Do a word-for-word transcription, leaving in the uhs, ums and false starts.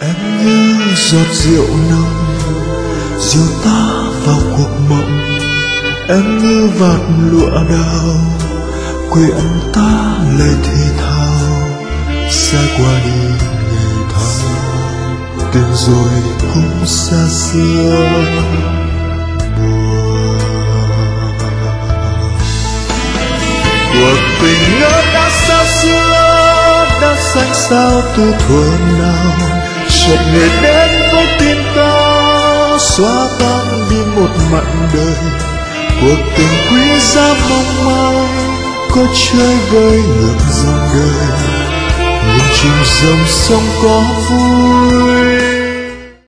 Em như giọt rượu nồng dìu ta vào cuộc mộng. Em như vạt lụa đào quyện ta lời thì thào. Xa qua đi ngày tháng, tìm rồi cũng xa xưa. Cuộc tình ngỡ đã xa xưa, đã xanh sao từ thuở nào. Chợt người đến với tim ta, xóa tan đi một mặn đời. Cuộc tình quý giá mong manh, có chơi với ngược dòng đời. Nhìn chung dòng sông có vui,